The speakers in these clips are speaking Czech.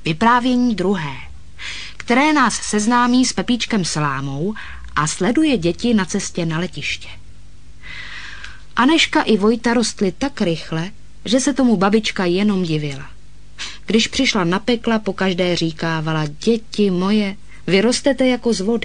Vyprávění druhé, které nás seznámí s Pepíčkem Salámou a sleduje děti na cestě na letiště. Anežka i Vojta rostly tak rychle, že se tomu babička jenom divila. Když přišla na pekla, pokaždé říkávala: děti moje, vy rostete jako z vody.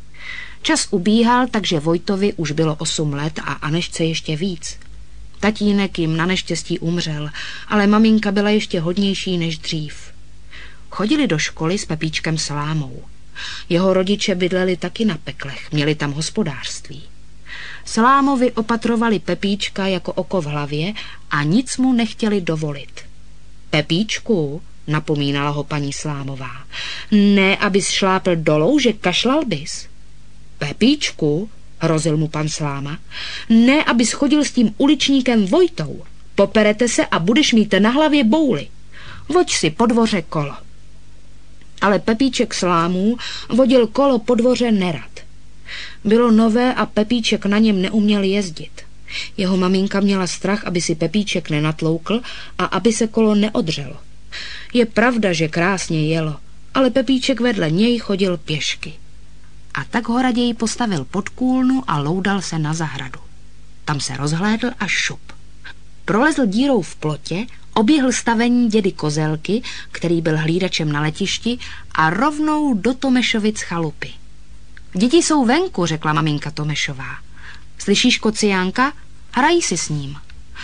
Čas ubíhal, takže Vojtovi už bylo 8 let a Anežce ještě víc. Tatínek jim na neštěstí umřel, ale maminka byla ještě hodnější než dřív. Chodili do školy s Pepíčkem Salámou. Jeho rodiče bydleli taky na Peklech, měli tam hospodářství. Salámovi opatrovali Pepíčka jako oko v hlavě a nic mu nechtěli dovolit. Pepíčku, napomínala ho paní Salámová, ne, abys šlápl do louže, kašlal bys. Pepíčku, hrozil mu pan Sláma, ne, abys chodil s tím uličníkem Vojtou. Poperete se a budeš mít na hlavě bouly. Voď si po dvoře kolo. Ale Pepíček Salámů vodil kolo po dvoře nerad. Bylo nové a Pepíček na něm neuměl jezdit. Jeho maminka měla strach, aby si Pepíček nenatloukl a aby se kolo neodřelo. Je pravda, že krásně jelo, ale Pepíček vedle něj chodil pěšky. A tak ho raději postavil pod kůlnu a loudal se na zahradu. Tam se rozhlédl a šup. Prolezl dírou v plotě, oběhl stavení dědy Kozelky, který byl hlídačem na letišti, a rovnou do Tomešovic chalupy. Děti jsou venku, řekla maminka Tomešová. Slyšíš kociánka? Hrají si s ním.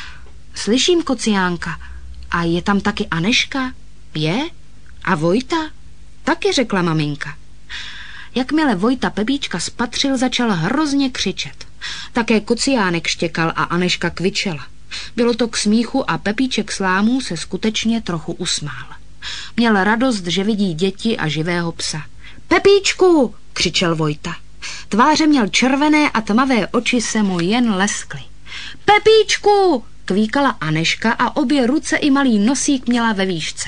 Slyším kociánka. A je tam taky Anežka? Je? A Vojta? Taky, řekla maminka. Jakmile Vojta Pepíčka spatřil, začal hrozně křičet. Také kociánek štěkal a Anežka kvičela. Bylo to k smíchu a Pepíček Salámů se skutečně trochu usmál. Měl radost, že vidí děti a živého psa. Pepíčku, křičel Vojta. Tváře měl červené a tmavé oči se mu jen leskly. Pepíčku, kvíkala Anežka a obě ruce i malý nosík měla ve výšce.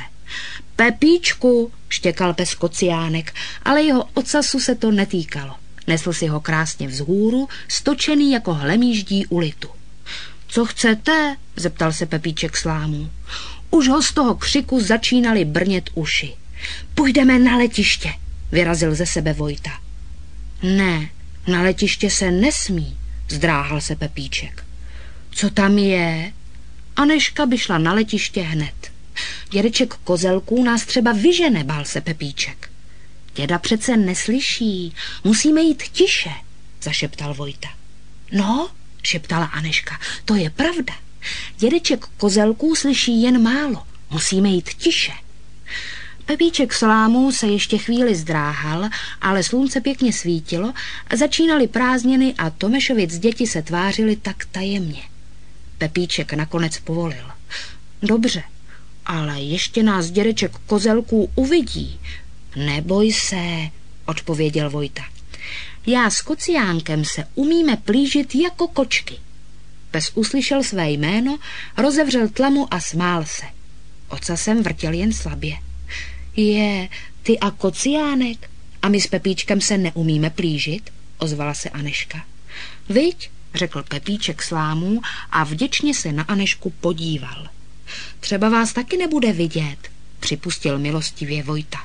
Pepíčku, štěkal pes kociánek, ale jeho ocasu se to netýkalo. Nesl si ho krásně vzhůru, stočený jako hlemýždí u litu. Co chcete? Zeptal se Pepíček Salámů. Už ho z toho křiku začínaly brnět uši. Půjdeme na letiště, vyrazil ze sebe Vojta. Ne, na letiště se nesmí, zdráhal se Pepíček. Co tam je? Anežka by šla na letiště hned. Dědeček Kozelků nás třeba vyžene, bál se Pepíček. Děda přece neslyší, musíme jít tiše, zašeptal Vojta. No, šeptala Anežka, to je pravda. Dědeček Kozelků slyší jen málo, musíme jít tiše. Pepíček Salámů se ještě chvíli zdráhal, ale slunce pěkně svítilo, začínaly prázdniny a Tomešovic děti se tvářily tak tajemně. Pepíček nakonec povolil. Dobře, ale ještě nás dědeček Kozelků uvidí. Neboj se, odpověděl Vojta. Já s kociánkem se umíme plížit jako kočky. Pes uslyšel své jméno, rozevřel tlamu a smál se. Ocasem vrtěl jen slabě. Je, ty a kociánek? A my s Pepíčkem se neumíme plížit? Ozvala se Anežka. Viď, řekl Pepíček Salámů a vděčně se na Anežku podíval. Třeba vás taky nebude vidět, připustil milostivě Vojta.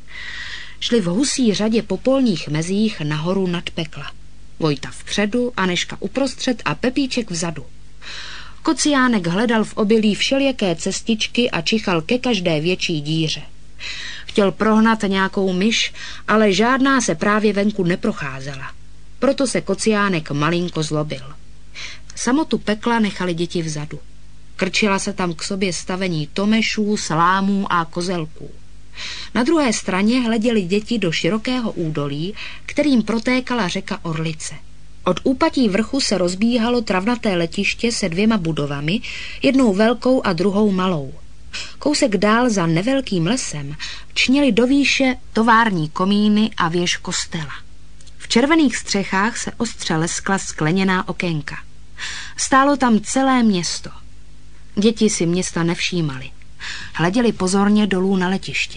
Šli v husí řadě po polních mezích nahoru nad pekla. Vojta vpředu, Anežka uprostřed a Pepíček vzadu. Kociánek hledal v obilí všelijaké cestičky a čichal ke každé větší díře. Chtěl prohnat nějakou myš, ale žádná se právě venku neprocházela. Proto se kociánek malinko zlobil. Samotu pekla nechali děti vzadu. Krčila se tam k sobě stavení Tomešů, Salámů a Kozelků. Na druhé straně hleděli děti do širokého údolí, kterým protékala řeka Orlice. Od úpatí vrchu se rozbíhalo travnaté letiště se 2 budovami, jednou velkou a druhou malou. Kousek dál za nevelkým lesem čněly do výše tovární komíny a věž kostela. V červených střechách se ostře leskla skleněná okénka. Stálo tam celé město. Děti si města nevšímaly. Hleděli pozorně dolů na letiště.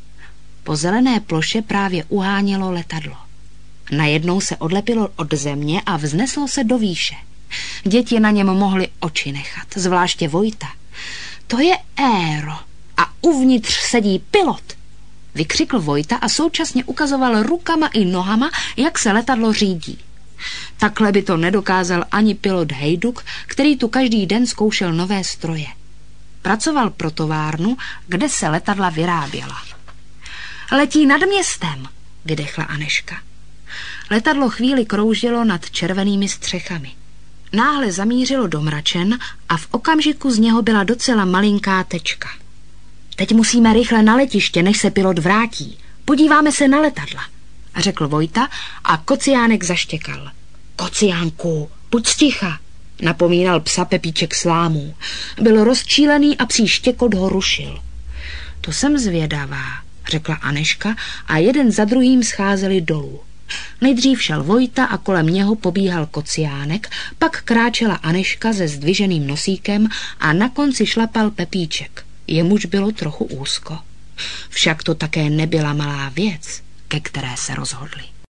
Po zelené ploše právě uhánělo letadlo. Najednou se odlepilo od země a vzneslo se do výše. Děti na něm mohly oči nechat, zvláště Vojta. To je Aero a uvnitř sedí pilot, vykřikl Vojta a současně ukazoval rukama i nohama, jak se letadlo řídí. Takhle by to nedokázal ani pilot Hejduk, který tu každý den zkoušel nové stroje. Pracoval pro továrnu, kde se letadla vyráběla. Letí nad městem, vydechla Anežka. Letadlo chvíli kroužilo nad červenými střechami. Náhle zamířilo do mračen a v okamžiku z něho byla docela malinká tečka. Teď musíme rychle na letiště, než se pilot vrátí. Podíváme se na letadla, řekl Vojta a Kociánek zaštěkal. Kociánku, buď sticha, napomínal psa Pepíček Slámů. Byl rozčílený a psí štěkot ho rušil. To jsem zvědavá, řekla Anežka a jeden za druhým scházeli dolů. Nejdřív šel Vojta a kolem něho pobíhal Kociánek, pak kráčela Anežka se zdviženým nosíkem a na konci šlapal Pepíček. Jemuž bylo trochu úzko. Však to také nebyla malá věc, ke které se rozhodli.